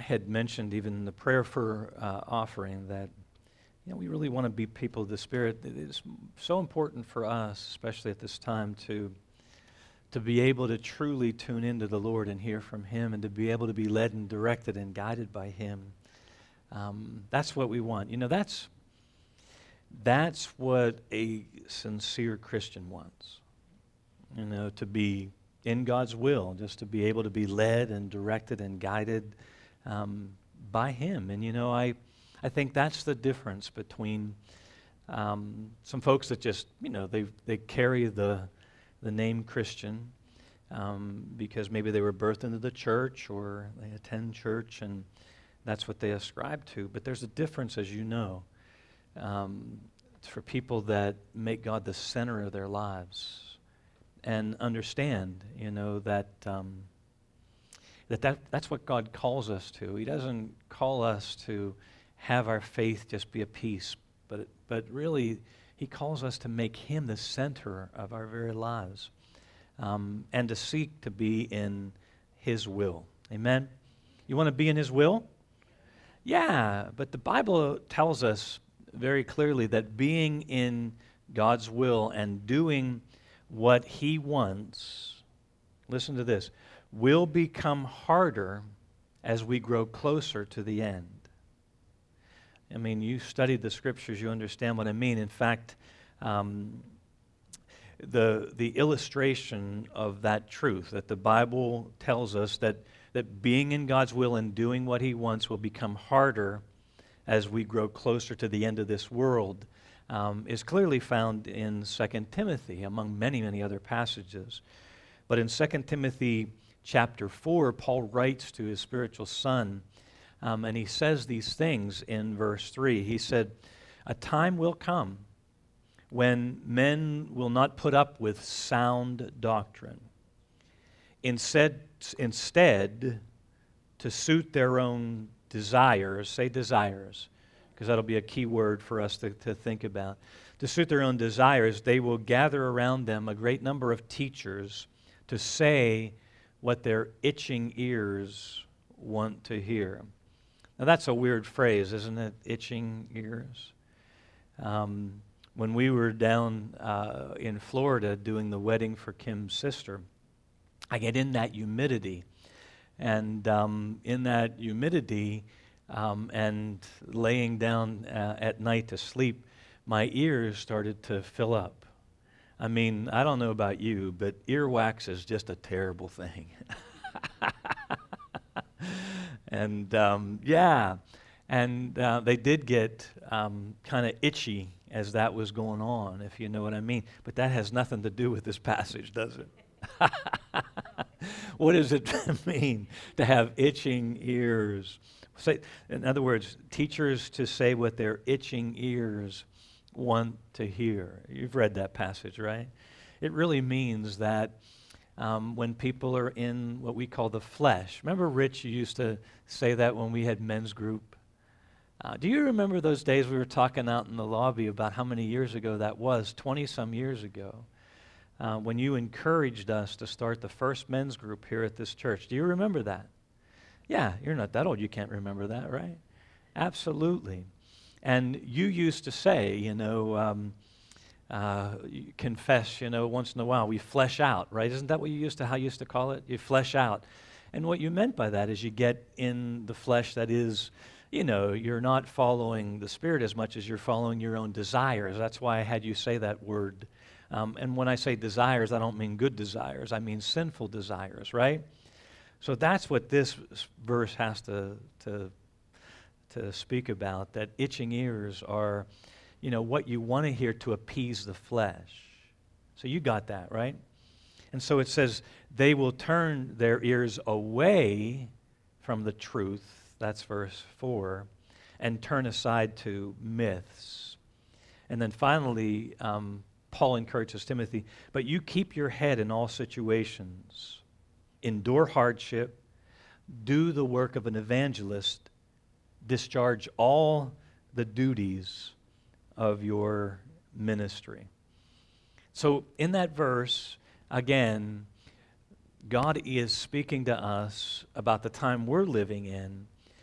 had mentioned even in the prayer for offering that we really want to be people of the Spirit. It is so important for us, especially at this time, to be able to truly tune into the Lord and hear from Him, and to be able to be led and directed and guided by Him. That's what we want. That's what a sincere Christian wants. To be in God's will, just to be able to be led and directed and guided by Him. And I think that's the difference between some folks that just they carry the name Christian because maybe they were birthed into the church or they attend church and that's what they ascribe to. But there's a difference, as you know, for people that make God the center of their lives and understand, that's what God calls us to. He doesn't call us to have our faith just be a piece, but really He calls us to make Him the center of our very lives, and to seek to be in His will. Amen? You want to be in His will? Yeah, but the Bible tells us very clearly that being in God's will and doing what He wants, listen to this, will become harder as we grow closer to the end. I mean, you studied the Scriptures, you understand what I mean. In fact, the illustration of that truth, that the Bible tells us that being in God's will and doing what He wants will become harder as we grow closer to the end of this world, is clearly found in 2 Timothy, among many, many other passages. But in 2 Timothy chapter 4, Paul writes to his spiritual son, and he says these things in verse 3. He said, "A time will come when men will not put up with sound doctrine. Instead, to suit their own desires," say desires, because that'll be a key word for us to think about. To suit their own desires, they will gather around them a great number of teachers to say what their itching ears want to hear. Now that's a weird phrase, isn't it? Itching ears. When we were down in Florida doing the wedding for Kim's sister, I get in that humidity. And in that humidity and laying down at night to sleep, my ears started to fill up. I mean, I don't know about you, but earwax is just a terrible thing. And they did get kind of itchy as that was going on, if you know what I mean. But that has nothing to do with this passage, does it? What does it mean to have itching ears? In other words, teachers to say what their itching ears want to hear. You've read that passage, right? It really means that when people are in what we call the flesh. Remember, Rich, you used to say that when we had men's group? Do you remember those days we were talking out in the lobby about how many years ago that was, 20-some years ago, when you encouraged us to start the first men's group here at this church? Do you remember that? Yeah, you're not that old. You can't remember that, right? Absolutely. And you used to say, you confess, once in a while, we flesh out, right? Isn't that what how you used to call it? You flesh out. And what you meant by that is you get in the flesh that is, you're not following the Spirit as much as you're following your own desires. That's why I had you say that word. And when I say desires, I don't mean good desires. I mean sinful desires, right? So that's what this verse has to speak about, that itching ears are, what you want to hear to appease the flesh. So you got that, right? And so it says, they will turn their ears away from the truth, that's verse 4, and turn aside to myths. And then finally, Paul encourages Timothy, but you keep your head in all situations. Endure hardship, do the work of an evangelist, discharge all the duties of your ministry. So in that verse, again, God is speaking to us about the time we're living in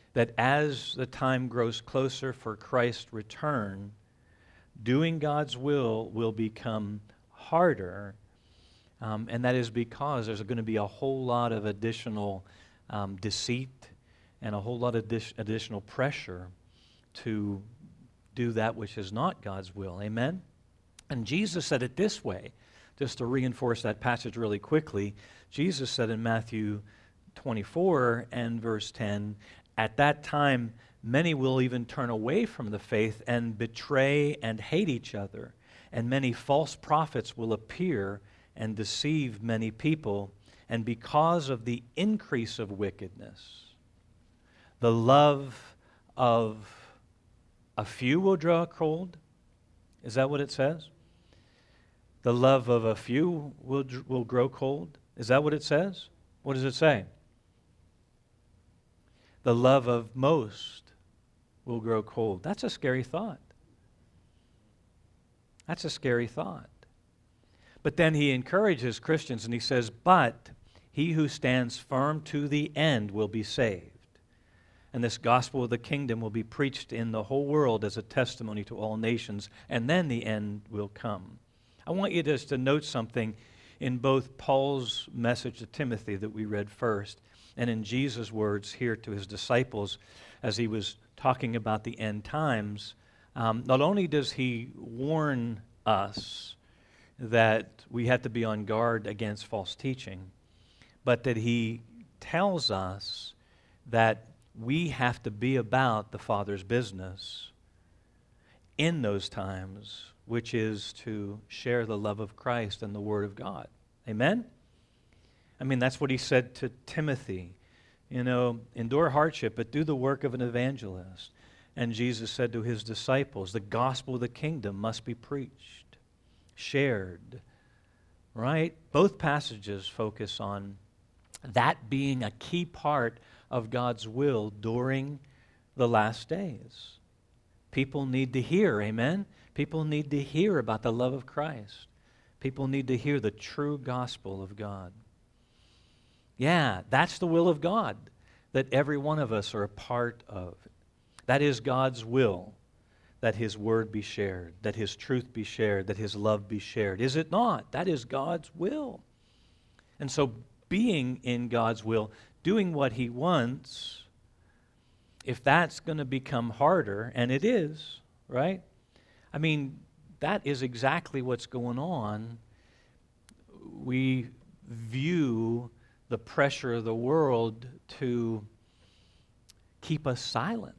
that as the time grows closer for Christ's return, doing God's will become harder, and that is because there's going to be a whole lot of additional deceit and a whole lot of additional pressure to do that which is not God's will. Amen? And Jesus said it this way, just to reinforce that passage really quickly. Jesus said in Matthew 24 and verse 10, "At that time many will even turn away from the faith and betray and hate each other, and many false prophets will appear and deceive many people, and because of the increase of wickedness, the love of a few will draw cold." Is that what it says? The love of a few will grow cold. Is that what it says? What does it say? The love of most will grow cold. That's a scary thought. That's a scary thought. But then he encourages Christians and he says, "But he who stands firm to the end will be saved. And this gospel of the kingdom will be preached in the whole world as a testimony to all nations, and then the end will come." I want you just to note something in both Paul's message to Timothy that we read first, and in Jesus' words here to his disciples as he was talking about the end times. Not only does he warn us that we have to be on guard against false teaching, but that he tells us that we have to be about the Father's business in those times, which is to share the love of Christ and the Word of God. Amen? I mean, that's what he said to Timothy. You know, endure hardship, but do the work of an evangelist. And Jesus said to his disciples, the gospel of the kingdom must be preached, shared, right? Both passages focus on that being a key part of God's will during the last days. People need to hear, amen? People need to hear about the love of Christ. People need to hear the true gospel of God. Yeah, that's the will of God, that every one of us are a part of. That is God's will, that His word be shared, that His truth be shared, that His love be shared. Is it not? That is God's will. And so being in God's will, doing what He wants, if that's going to become harder, and it is, right? I mean, that is exactly what's going on. We view the pressure of the world to keep us silent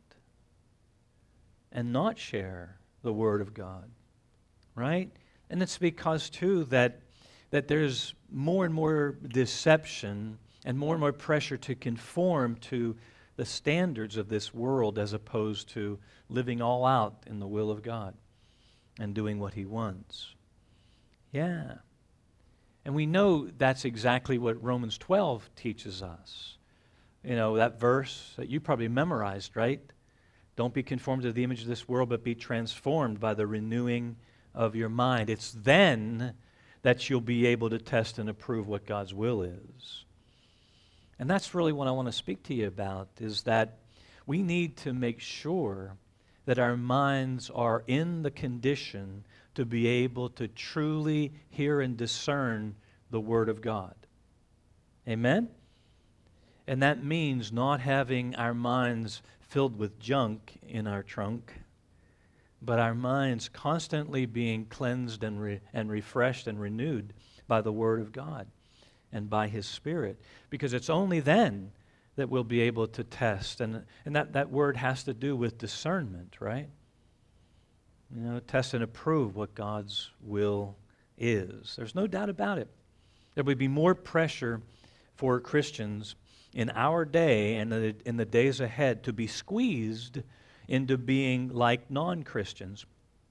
and not share the Word of God, right? And it's because, too, that there's more and more deception and more pressure to conform to the standards of this world as opposed to living all out in the will of God and doing what He wants. Yeah. And we know that's exactly what Romans 12 teaches us. You know, that verse that you probably memorized, right? Don't be conformed to the image of this world, but be transformed by the renewing of your mind. It's then that you'll be able to test and approve what God's will is. And that's really what I want to speak to you about, is that we need to make sure that our minds are in the condition to be able to truly hear and discern the Word of God. Amen? And that means not having our minds filled with junk in our trunk, but our minds constantly being cleansed and refreshed and renewed by the Word of God and by His Spirit. Because it's only then that we'll be able to test. And that word has to do with discernment, right? You know, test and approve what God's will is. There's no doubt about it. There would be more pressure for Christians in our day and in the days ahead to be squeezed into being like non-Christians.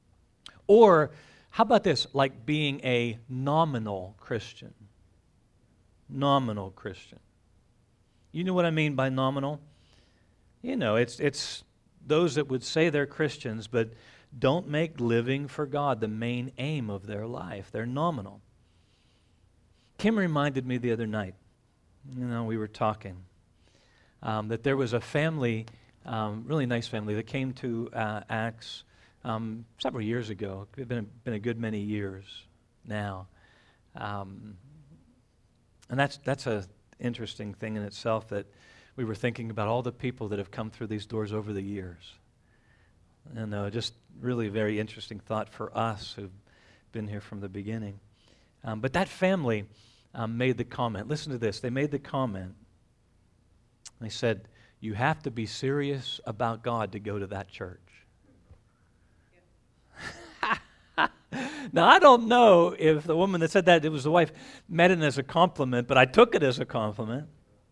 Or, how about this, like being a nominal Christian? Nominal Christian. You know what I mean by nominal? You know, it's those that would say they're Christians but don't make living for God the main aim of their life. They're nominal. Kim reminded me the other night, you know, we were talking, that there was a family Really nice family. They came to Acts several years ago. It's been a good many years now. And that's a interesting thing in itself, that we were thinking about all the people that have come through these doors over the years. And just really very interesting thought for us who've been here from the beginning. But that family made the comment. Listen to this. They made the comment. They said, you have to be serious about God to go to that church. Now, I don't know if the woman that said that, it was the wife, meant it as a compliment, but I took it as a compliment.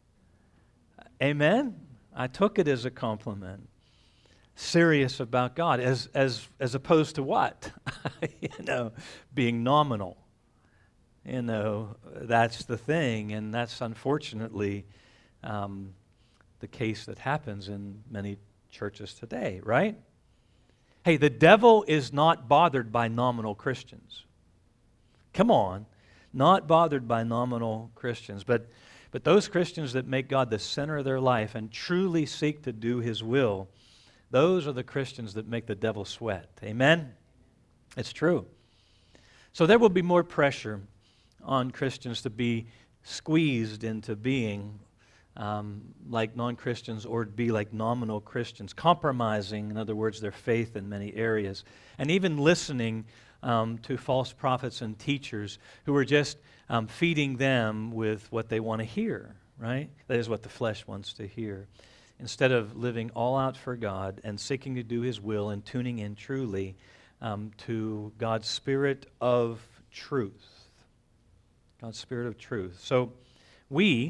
Amen? I took it as a compliment. Serious about God, as opposed to what? Being nominal. That's the thing, and that's unfortunately the case that happens in many churches today, right? Hey, the devil is not bothered by nominal Christians. Come on, not bothered by nominal Christians, but those Christians that make God the center of their life and truly seek to do His will, those are the Christians that make the devil sweat. Amen? It's true. So there will be more pressure on Christians to be squeezed into being like non-Christians, or be like nominal Christians, compromising, in other words, their faith in many areas, and even listening to false prophets and teachers who are just feeding them with what they want to hear, right? That is what the flesh wants to hear. Instead of living all out for God and seeking to do His will and tuning in truly to God's Spirit of truth. God's Spirit of truth. So we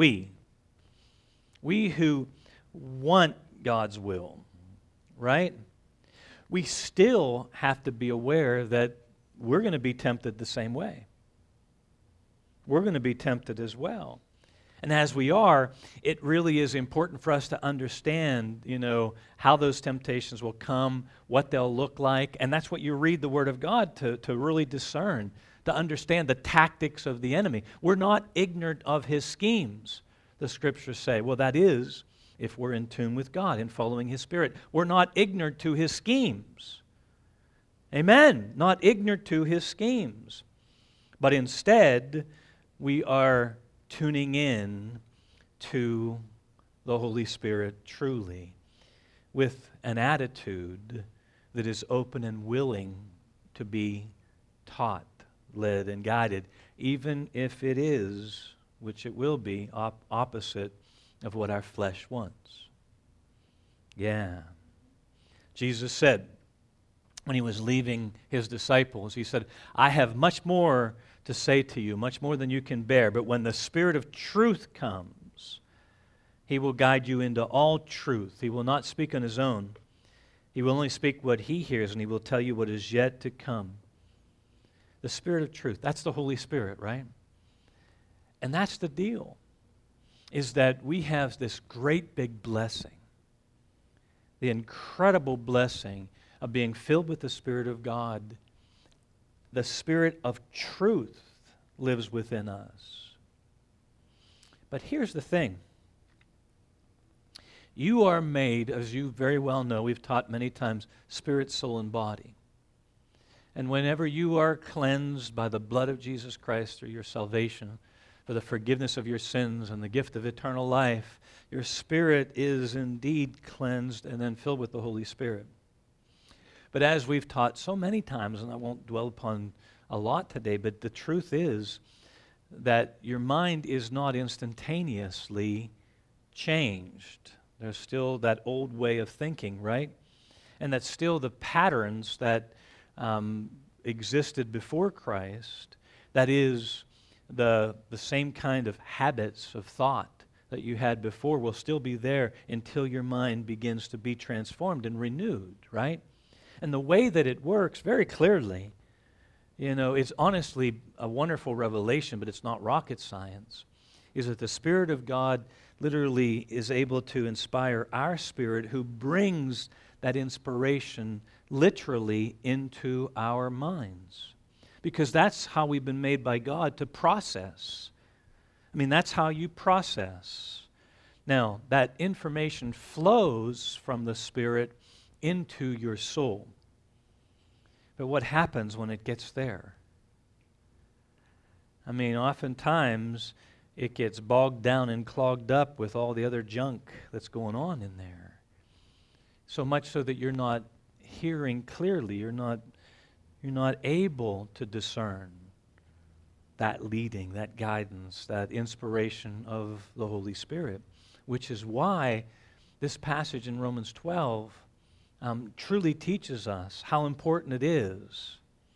who want God's will, right? We still have to be aware that we're going to be tempted the same way. We're going to be tempted as well. And as we are, it really is important for us to understand, how those temptations will come, what they'll look like. And that's what you read the Word of God to really discern, to understand the tactics of the enemy. We're not ignorant of his schemes, the Scriptures say. Well, that is, if we're in tune with God and following His Spirit. We're not ignorant to his schemes. Amen. Not ignorant to his schemes. But instead, we are tuning in to the Holy Spirit truly, with an attitude that is open and willing to be taught, led, and guided, even if it is, which it will be, opposite of what our flesh wants. Yeah. Jesus said, when He was leaving His disciples, He said, I have much more to say to you, much more than you can bear, but when the Spirit of truth comes, He will guide you into all truth. He will not speak on His own. He will only speak what He hears, and He will tell you what is yet to come. The Spirit of truth, that's the Holy Spirit, right? And that's the deal, is that we have this great big blessing, the incredible blessing of being filled with the Spirit of God. The Spirit of truth lives within us. But here's the thing. You are made, as you very well know, we've taught many times, spirit, soul, and body. And whenever you are cleansed by the blood of Jesus Christ through your salvation, for the forgiveness of your sins and the gift of eternal life, your spirit is indeed cleansed and then filled with the Holy Spirit. But as we've taught so many times, and I won't dwell upon a lot today, but the truth is that your mind is not instantaneously changed. There's still that old way of thinking, right? And that's still the patterns that existed before Christ. That is, the same kind of habits of thought that you had before will still be there until your mind begins to be transformed and renewed, right? And the way that it works very clearly, it's honestly a wonderful revelation, but it's not rocket science, is that the Spirit of God literally is able to inspire our spirit, who brings that inspiration literally into our minds. Because that's how we've been made by God to process. I mean, that's how you process. Now, that information flows from the Spirit into your soul. But what happens when it gets there? I mean, oftentimes it gets bogged down and clogged up with all the other junk that's going on in there. So much so that you're not hearing clearly, you're not able to discern that leading, that guidance, that inspiration of the Holy Spirit, which is why this passage in Romans 12 truly teaches us how important it is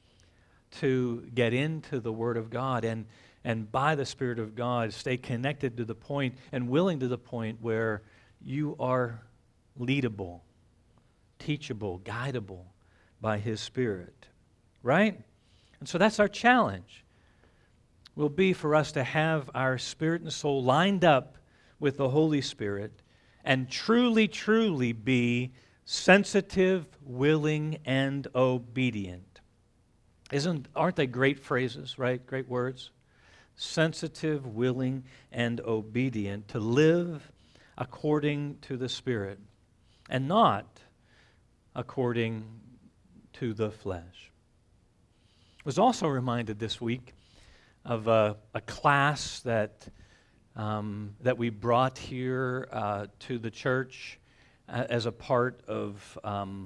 to get into the Word of God and by the Spirit of God stay connected to the point and willing to the point where you are leadable, teachable, guidable by His Spirit. Right? And so that's our challenge. Will be for us to have our spirit and soul lined up with the Holy Spirit and truly, truly be sensitive, willing, and obedient. Aren't they great phrases, right? Great words? Sensitive, willing, and obedient to live according to the Spirit and not according to the flesh. I was also reminded this week of a class that we brought here to the church as a part of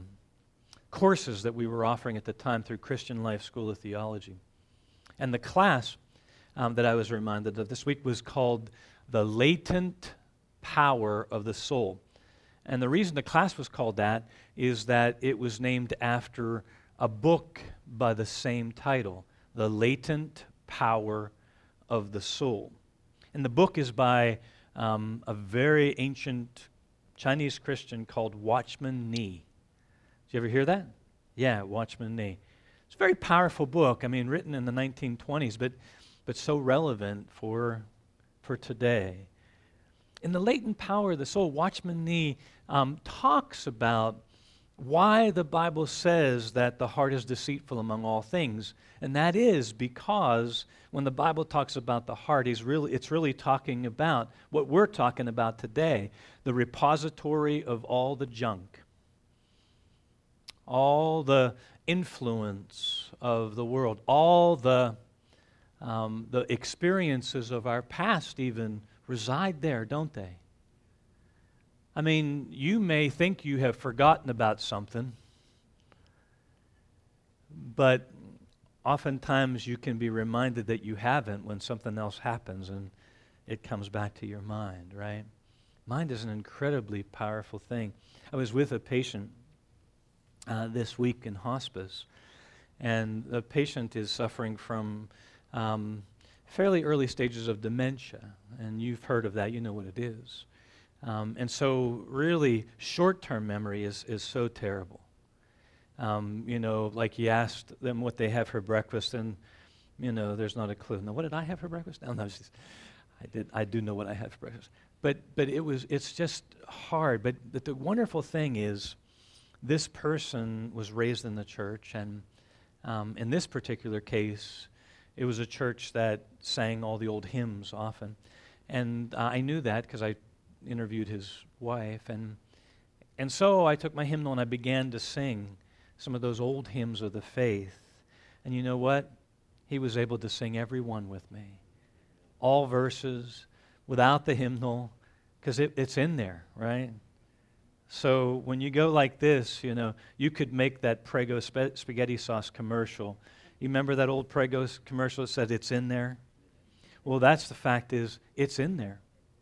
courses that we were offering at the time through Christian Life School of Theology. And the class that I was reminded of this week was called The Latent Power of the Soul. And the reason the class was called that is that it was named after a book by the same title, The Latent Power of the Soul. And the book is by a very ancient Chinese Christian called Watchman Nee. Did you ever hear that? Yeah, Watchman Nee. It's a very powerful book. I mean, written in the 1920s, but so relevant for today. In The Latent Power of the Soul, Watchman Nee talks about why the Bible says that the heart is deceitful among all things. And that is because when the Bible talks about the heart, it's really talking about what we're talking about today, the repository of all the junk, all the influence of the world, all the experiences of our past even reside there, don't they? I mean, you may think you have forgotten about something, but oftentimes you can be reminded that you haven't when something else happens and it comes back to your mind, right? Mind is an incredibly powerful thing. I was with a patient this week in hospice, and the patient is suffering from fairly early stages of dementia, and you've heard of that, you know what it is. And so really short-term memory is so terrible. Like you asked them what they have for breakfast, and, there's not a clue. Now, what did I have for breakfast? No, I do know what I had for breakfast. But it's just hard. But the wonderful thing is this person was raised in the church, and in this particular case, it was a church that sang all the old hymns often. And I knew that because I interviewed his wife, and so I took my hymnal and I began to sing some of those old hymns of the faith. And you know what? He was able to sing every one with me. All verses, without the hymnal, because it's in there, right? So when you go like this, you could make that Prego spaghetti sauce commercial. You remember that old Prego commercial that said it's in there? Well, that's the fact is, it's in there.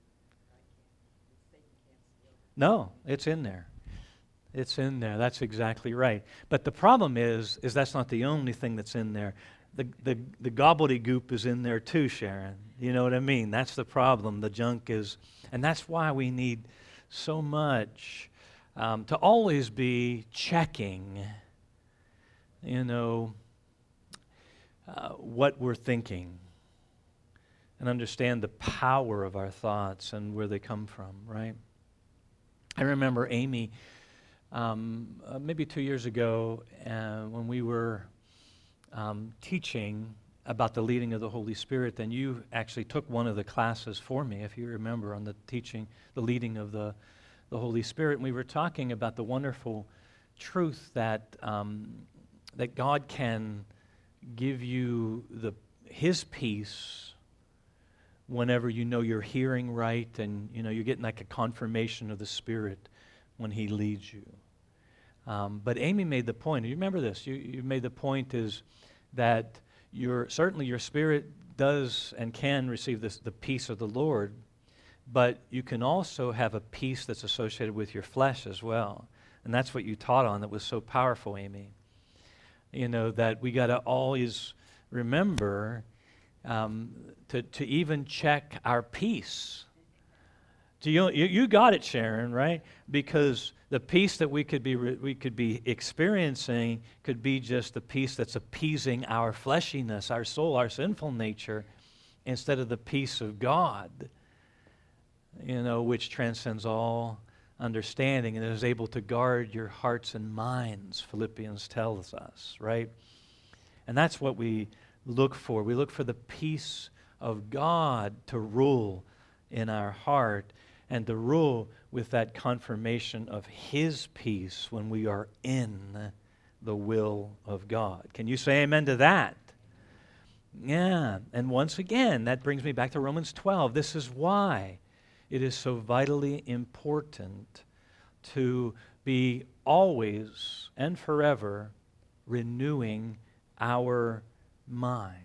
No, it's in there. It's in there. That's exactly right. But the problem is that's not the only thing that's in there. The gobbledygook is in there too, Sharon. You know what I mean? That's the problem. The junk is, and that's why we need so much to always be checking, what we're thinking and understand the power of our thoughts and where they come from, right? I remember Amy, maybe 2 years ago, when we were teaching about the leading of the Holy Spirit, then you actually took one of the classes for me, if you remember, on the teaching, the leading of the Holy Spirit. And we were talking about the wonderful truth that that God can give you His peace whenever you know you're hearing right, and you're getting like a confirmation of the Spirit when He leads you. But Amy made the point. You remember this? You made the point is that certainly your spirit does and can receive the peace of the Lord, but you can also have a peace that's associated with your flesh as well. And that's what you taught on that was so powerful, Amy. That we got to always remember to even check our peace. You got it, Sharon, right? Because the peace that we could be experiencing could be just the peace that's appeasing our fleshiness, our soul, our sinful nature, instead of the peace of God, which transcends all understanding and is able to guard your hearts and minds, Philippians tells us, right? And that's what we look for. We look for the peace of God to rule in our heart and to rule with that confirmation of His peace when we are in the will of God. Can you say amen to that? Yeah. And once again, that brings me back to Romans 12. This is why it is so vitally important to be always and forever renewing our mind.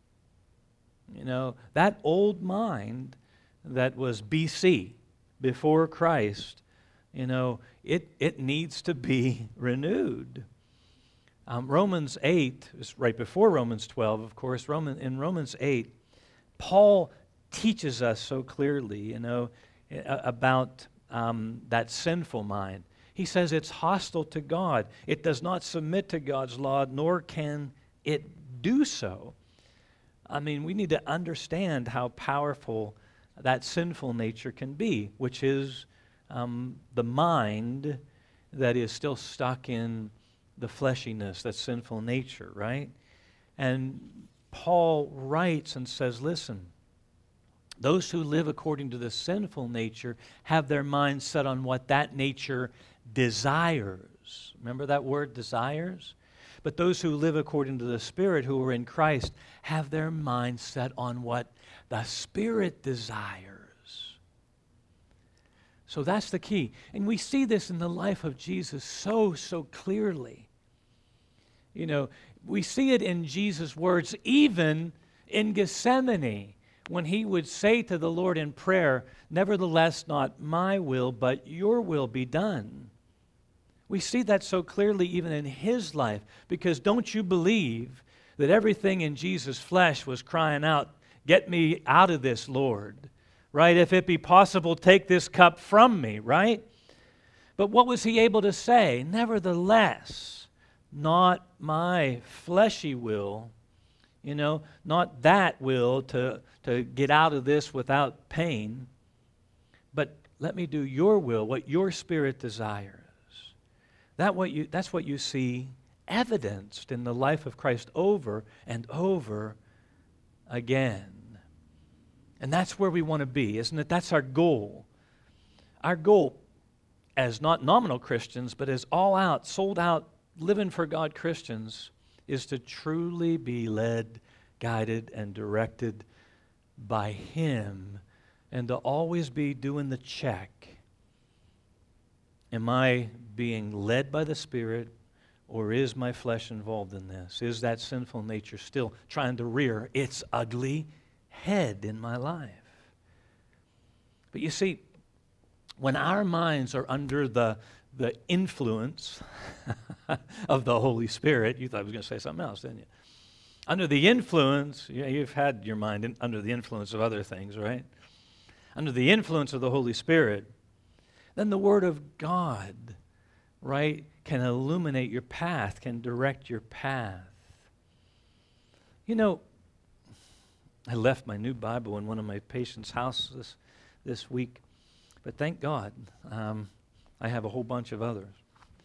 That old mind that was BC, before Christ, it needs to be renewed. Romans 8 is right before Romans 12, of course. In Romans 8, Paul teaches us so clearly, about that sinful mind. He says it's hostile to God. It does not submit to God's law, nor can it do so. We need to understand how powerful that sinful nature can be, which is the mind that is still stuck in the fleshiness, that sinful nature, right? And Paul writes and says, listen, those who live according to the sinful nature have their minds set on what that nature desires. Remember that word, desires? But those who live according to the Spirit, who are in Christ, have their minds set on what the Spirit desires. So that's the key. And we see this in the life of Jesus so clearly. We see it in Jesus' words, even in Gethsemane, when He would say to the Lord in prayer, "Nevertheless, not my will, but your will be done." We see that so clearly even in His life, because don't you believe that everything in Jesus' flesh was crying out, "Get me out of this, Lord," right? "If it be possible, take this cup from me," right? But what was He able to say? "Nevertheless, not my fleshy will, not that will to get out of this without pain, but let me do your will, what your Spirit desires." That's what you see evidenced in the life of Christ over and over again. And that's where we want to be, isn't it? That's our goal. Our goal as not nominal Christians, but as all out, sold out, living for God Christians, is to truly be led, guided, and directed by Him, and to always be doing the check. Am I being led by the Spirit, or is my flesh involved in this? Is that sinful nature still trying to rear its ugly head in my life? But you see, when our minds are under the influence of the Holy Spirit, you thought I was going to say something else, didn't you? Under the influence, you've had your mind under the influence of other things, right? Under the influence of the Holy Spirit, then the Word of God, right, can illuminate your path, can direct your path. I left my new Bible in one of my patients' houses this week, but thank God I have a whole bunch of others,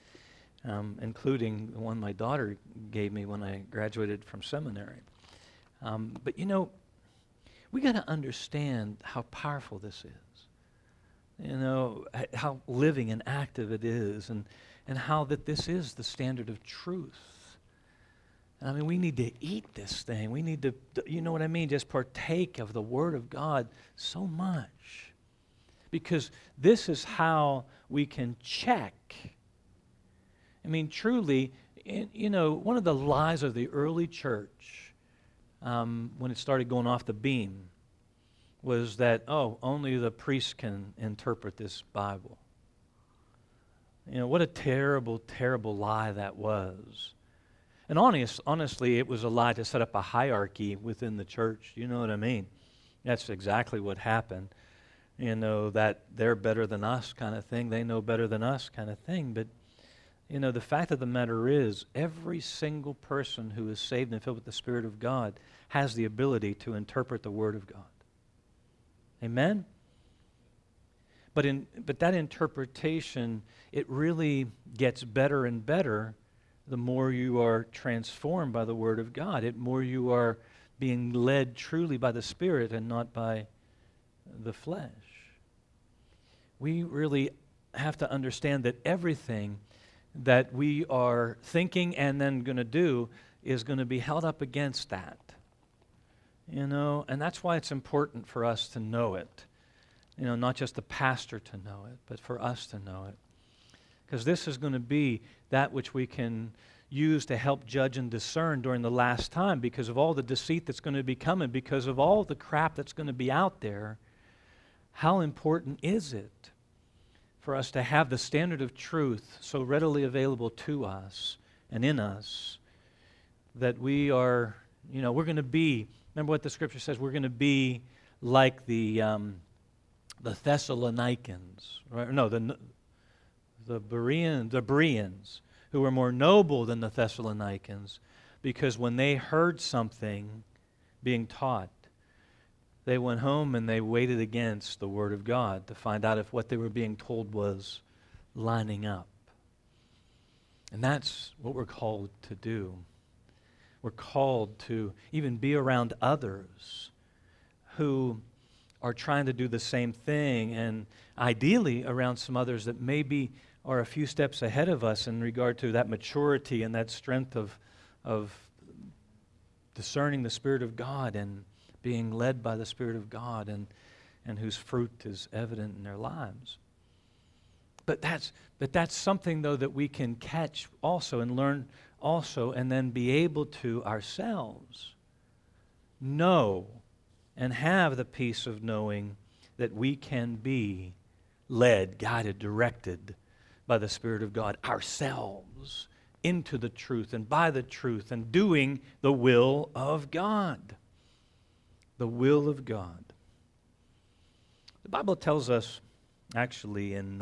including the one my daughter gave me when I graduated from seminary. But you know, we got to understand how powerful this is. You know, how living and active it is, and how that this is the standard of truth. And I mean, we need to eat this thing. We need to, you know what I mean, just partake of the Word of God so much. Because this is how we can check. I mean, truly, you know, one of the lies of the early church, when it started going off the beam, was that, oh, only the priest can interpret this Bible. You know, what a terrible, terrible lie that was. And honestly, it was a lie to set up a hierarchy within the church. You know what I mean? That's exactly what happened. You know, that they're better than us kind of thing. They know better than us kind of thing. But, you know, the fact of the matter is, every single person who is saved and filled with the Spirit of God has the ability to interpret the Word of God. Amen? But that interpretation, it really gets better and better the more you are transformed by the Word of God. The more you are being led truly by the Spirit and not by the flesh. We really have to understand that everything that we are thinking and then going to do is going to be held up against that. You know, and that's why it's important for us to know it. You know, not just the pastor to know it, but for us to know it. Because this is going to be that which we can use to help judge and discern during the last time, because of all the deceit that's going to be coming, because of all the crap that's going to be out there. How important is it for us to have the standard of truth so readily available to us and in us that we are, you know, we're going to be, remember what the Scripture says, we're going to be like the Thessalonians, right? No, the Bereans, who were more noble than the Thessalonians, because when they heard something being taught, they went home and they weighed it against the Word of God to find out if what they were being told was lining up. And that's what we're called to do. We're called to even be around others who are trying to do the same thing, and ideally around some others that maybe are a few steps ahead of us in regard to that maturity and that strength of discerning the Spirit of God and being led by the Spirit of God, and whose fruit is evident in their lives. But that's something, though, that we can catch also and learn also, and then be able to ourselves know and have the peace of knowing that we can be led, guided, directed by the Spirit of God ourselves into the truth and by the truth and doing the will of God. The will of God. The Bible tells us, actually, in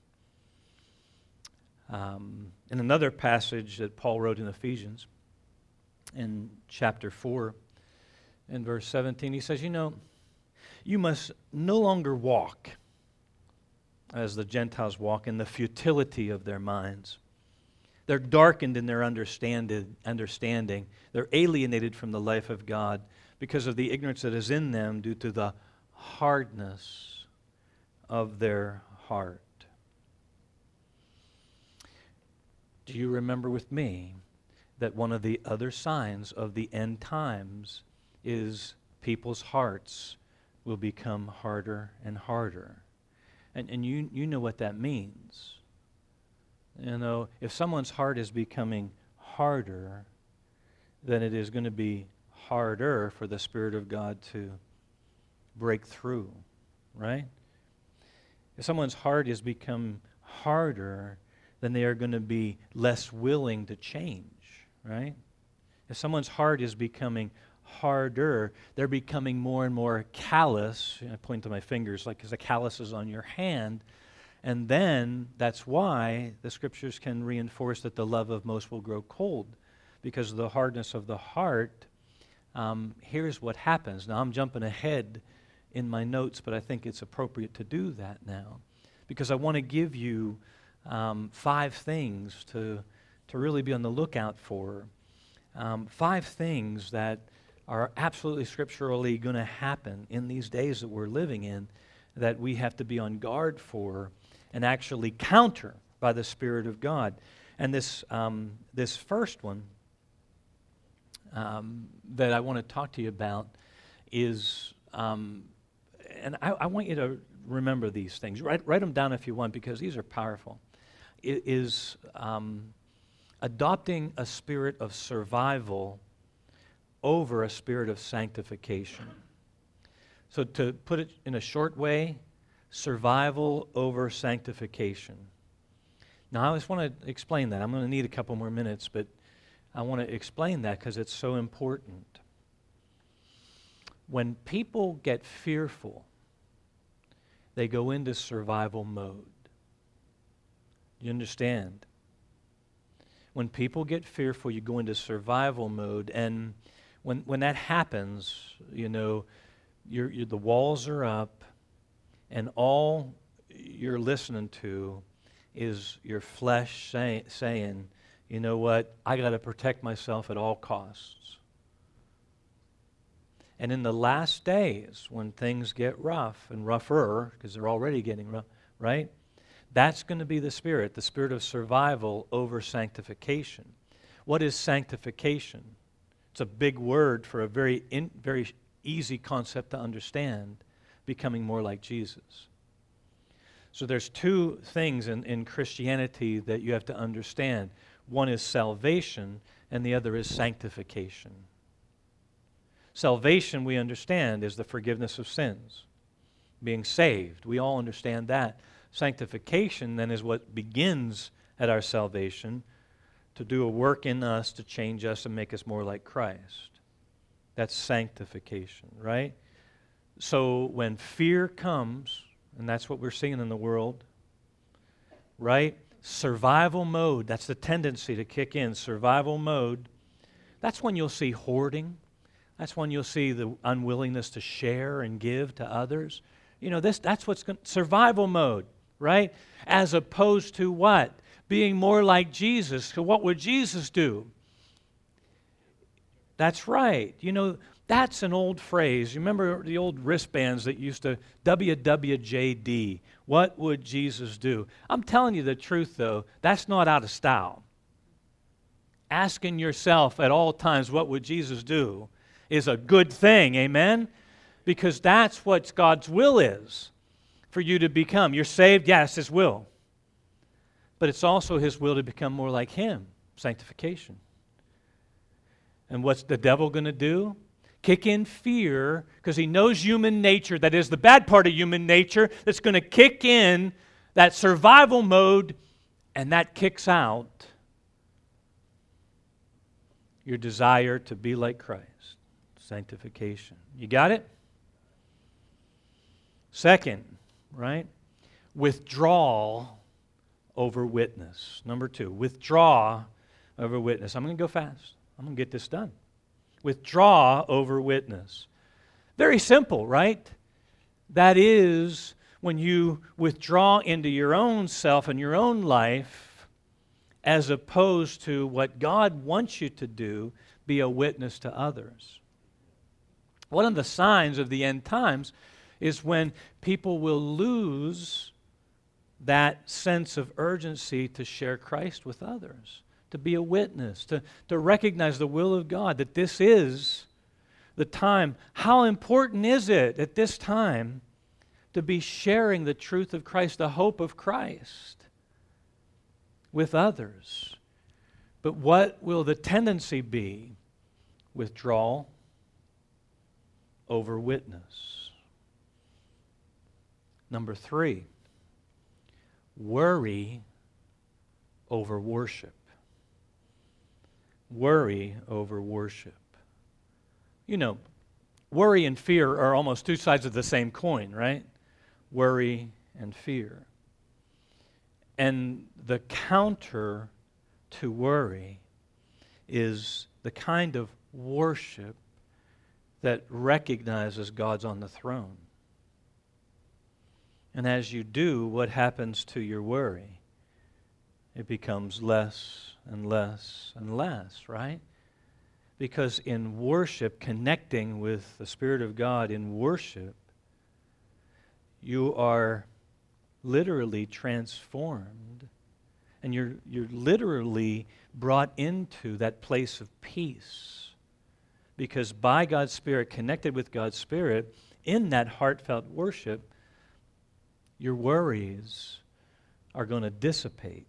another passage that Paul wrote in Ephesians, in chapter 4, in verse 17, he says, you know, you must no longer walk as the Gentiles walk in the futility of their minds. They're darkened in their understanding. They're alienated from the life of God because of the ignorance that is in them due to the hardness of their heart. Do you remember with me that one of the other signs of the end times is people's hearts will become harder and harder? And you know what that means. You know, if someone's heart is becoming harder, then it is going to be harder for the Spirit of God to break through, right? If someone's heart has become harder, then they are going to be less willing to change, right? If someone's heart is becoming harder, they're becoming more and more callous. I point to my fingers like because the callus is on your hand. And then that's why the Scriptures can reinforce that the love of most will grow cold, because of the hardness of the heart. Here's what happens. Now I'm jumping ahead in my notes, but I think it's appropriate to do that now, because I want to give you 5 things to really be on the lookout for. 5 things that are absolutely scripturally going to happen in these days that we're living in, that we have to be on guard for and actually counter by the Spirit of God. And this first one that I want to talk to you about is, and I want you to remember these things. Write them down if you want, because these are powerful. It is adopting a spirit of survival over a spirit of sanctification. So to put it in a short way, survival over sanctification. Now I just want to explain that. I'm going to need a couple more minutes, but I want to explain that because it's so important. When people get fearful, they go into survival mode. You understand? When people get fearful, you go into survival mode, and when that happens, you know, the walls are up, and all you're listening to is your flesh saying, you know what, I got to protect myself at all costs. And in the last days, when things get rough and rougher, because they're already getting rough, right? That's going to be the spirit of survival over sanctification. What is sanctification? It's a big word for a very easy concept to understand, becoming more like Jesus. So there's two things in Christianity that you have to understand. One is salvation, and the other is sanctification. Salvation, we understand, is the forgiveness of sins, being saved. We all understand that. Sanctification, then, is what begins at our salvation to do a work in us to change us and make us more like Christ. That's sanctification, right? So when fear comes, and that's what we're seeing in the world, right? Survival mode, that's the tendency to kick in. Survival mode, that's when you'll see hoarding. That's when you'll see the unwillingness to share and give to others. You know, that's what's survival mode, right? As opposed to what? Being more like Jesus. So what would Jesus do? That's right. You know, that's an old phrase. You remember the old wristbands that used to, WWJD, what would Jesus do? I'm telling you the truth, though, that's not out of style. Asking yourself at all times, what would Jesus do, is a good thing, amen? Because that's what God's will is for you to become. You're saved, yes, His will. But it's also His will to become more like Him, sanctification. And what's the devil going to do? Kick in fear, because he knows human nature, that is the bad part of human nature, that's going to kick in that survival mode, and that kicks out your desire to be like Christ. Sanctification. You got it? Second, right? Withdrawal over witness. Number 2, withdraw over witness. I'm going to go fast. I'm going to get this done. Withdraw over witness. Very simple, right? That is when you withdraw into your own self and your own life, as opposed to what God wants you to do, be a witness to others. One of the signs of the end times is when people will lose that sense of urgency to share Christ with others, to be a witness, to recognize the will of God, that this is the time. How important is it at this time to be sharing the truth of Christ, the hope of Christ, with others? But what will the tendency be? Withdrawal over witness. Number 3, worry over worship. Worry over worship. You know, worry and fear are almost two sides of the same coin, right? Worry and fear. And the counter to worry is the kind of worship that recognizes God's on the throne. And as you do, what happens to your worry? It becomes less and less and less, right? Because in worship, connecting with the Spirit of God in worship, you are literally transformed, and you're literally brought into that place of peace. Because by God's Spirit, connected with God's Spirit, in that heartfelt worship, your worries are going to dissipate.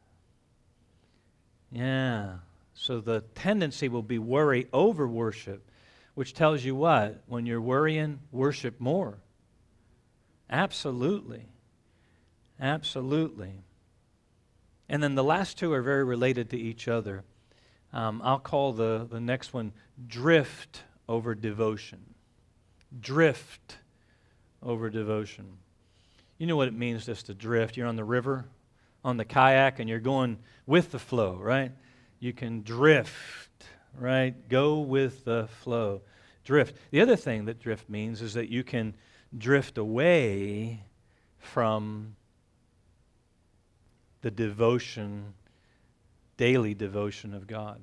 Yeah. So the tendency will be worry over worship, which tells you what? When you're worrying, worship more. Absolutely. Absolutely. And then the last two are very related to each other. I'll call the next one drift over devotion. Drift over devotion. You know what it means just to drift. You're on the river, on the kayak, and you're going with the flow, right? You can drift, right? Go with the flow. Drift. The other thing that drift means is that you can drift away from the devotion, daily devotion of God.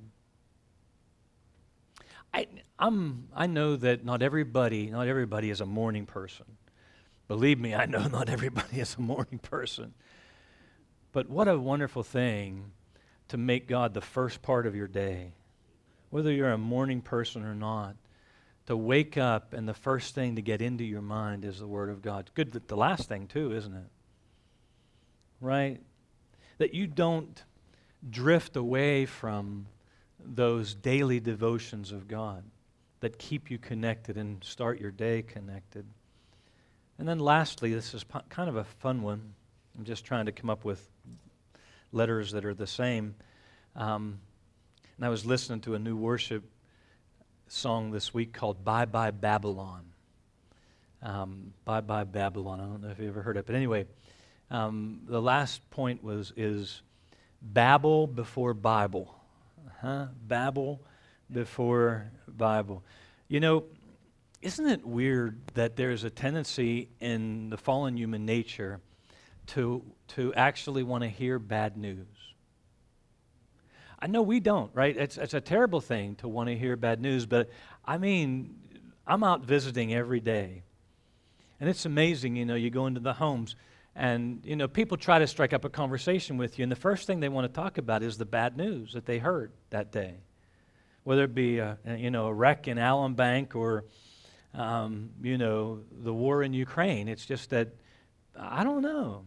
I know that not everybody is a morning person. Believe me, I know not everybody is a morning person. But what a wonderful thing to make God the first part of your day. Whether you're a morning person or not, to wake up and the first thing to get into your mind is the Word of God. Good, the last thing too, isn't it? Right? That you don't drift away from those daily devotions of God that keep you connected and start your day connected. And then lastly, this is kind of a fun one. I'm just trying to come up with letters that are the same. And I was listening to a new worship song this week called Bye Bye Babylon. Bye Bye Babylon. I don't know if you ever heard it. But anyway, the last point is Babel before Bible. Babel before Bible. You know, isn't it weird that there's a tendency in the fallen human nature to actually want to hear bad news? I know we don't, right? It's a terrible thing to want to hear bad news, but I mean, I'm out visiting every day. And it's amazing, you go into the homes and, people try to strike up a conversation with you, and the first thing they want to talk about is the bad news that they heard that day. Whether it be, a wreck in Allen Bank or, the war in Ukraine. It's just that, I don't know.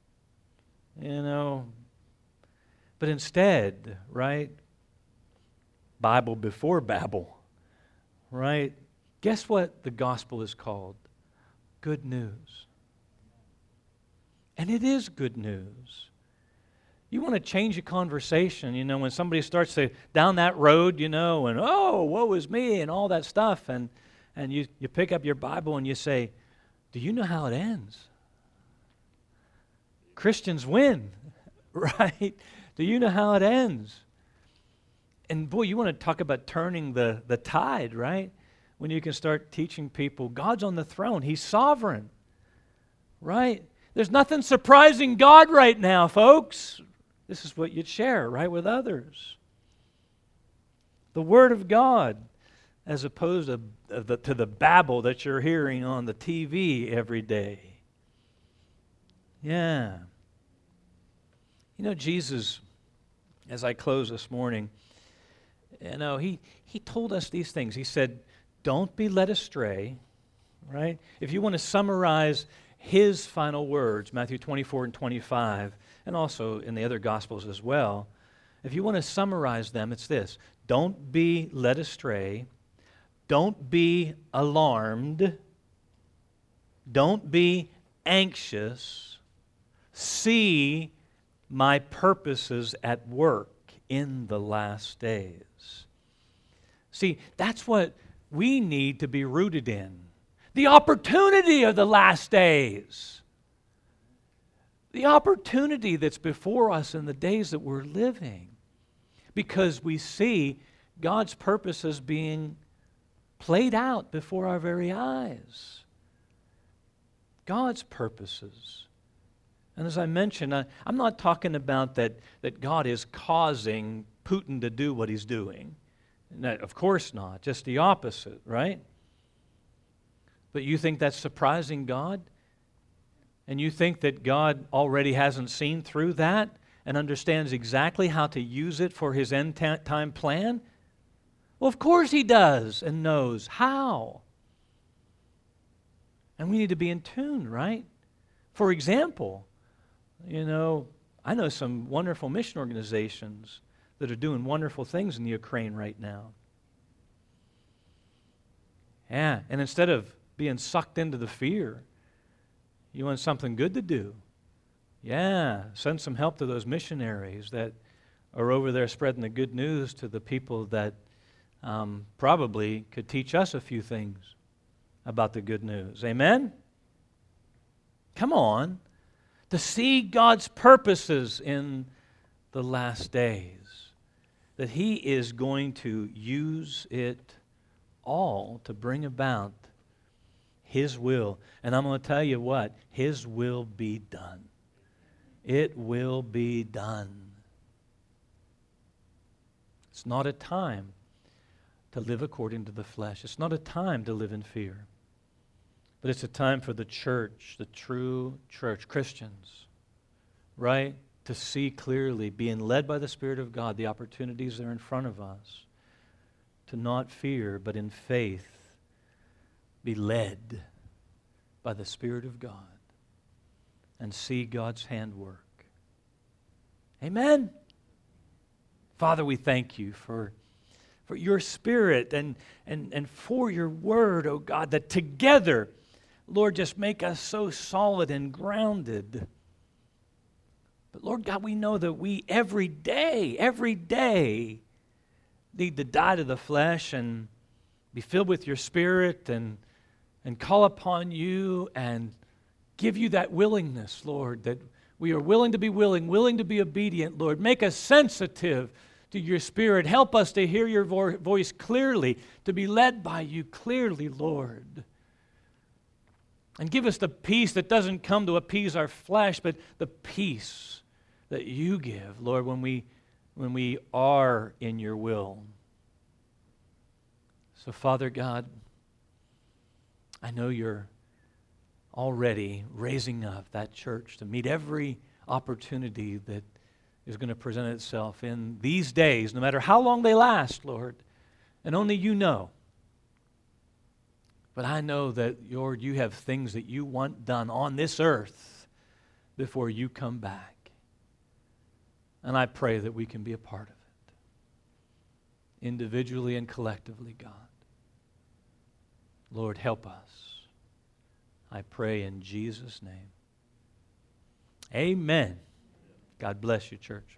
But instead, right, Bible before Babel, right? Guess what the gospel is called? Good news. And it is good news. You want to change a conversation, when somebody starts to down that road, and oh, woe is me and all that stuff, and you pick up your Bible and you say, do you know how it ends? Christians win, right? Do you know how it ends? And boy, you want to talk about turning the tide, right? When you can start teaching people, God's on the throne. He's sovereign, right? There's nothing surprising God right now, folks. This is what you'd share, right, with others. The Word of God, as opposed to the babble that you're hearing on the TV every day. Yeah. Jesus, as I close this morning, he told us these things. He said, don't be led astray, right? If you want to summarize his final words, Matthew 24 and 25, and also in the other Gospels as well, if you want to summarize them, it's this. Don't be led astray. Don't be alarmed. Don't be anxious. See my purposes at work in the last days. See, that's what we need to be rooted in. The opportunity of the last days. The opportunity that's before us in the days that we're living. Because we see God's purposes being played out before our very eyes. God's purposes. And as I mentioned, I'm not talking about that God is causing Putin to do what he's doing. No, of course not. Just the opposite, right? But you think that's surprising God? And you think that God already hasn't seen through that and understands exactly how to use it for His end time plan? Well, of course He does and knows how. And we need to be in tune, right? For example, I know some wonderful mission organizations that are doing wonderful things in the Ukraine right now. Yeah, and instead of being sucked into the fear, you want something good to do. Yeah, send some help to those missionaries that are over there spreading the good news to the people that probably could teach us a few things about the good news. Amen? Come on. To see God's purposes in the last days, that He is going to use it all to bring about His will. And I'm going to tell you what, His will be done. It will be done. It's not a time to live according to the flesh. It's not a time to live in fear. But it's a time for the church, the true church, Christians, right? To see clearly, being led by the Spirit of God, the opportunities that are in front of us. To not fear, but in faith, be led by the Spirit of God and see God's hand work. Amen? Father, we thank You for Your Spirit and for Your Word, oh God, that together, Lord, just make us so solid and grounded. But Lord God, we know that we every day need to die to the flesh and be filled with Your Spirit and call upon You and give You that willingness, Lord, that we are willing to be willing to be obedient, Lord. Make us sensitive to Your Spirit. Help us to hear Your voice clearly, to be led by You clearly, Lord. And give us the peace that doesn't come to appease our flesh, but the peace that You give, Lord, when we are in Your will. So, Father God, I know You're already raising up that church to meet every opportunity that is going to present itself in these days, no matter how long they last, Lord. And only You know. But I know that, Lord, You have things that You want done on this earth before You come back. And I pray that we can be a part of it, individually and collectively, God. Lord, help us. I pray in Jesus' name. Amen. God bless you, church.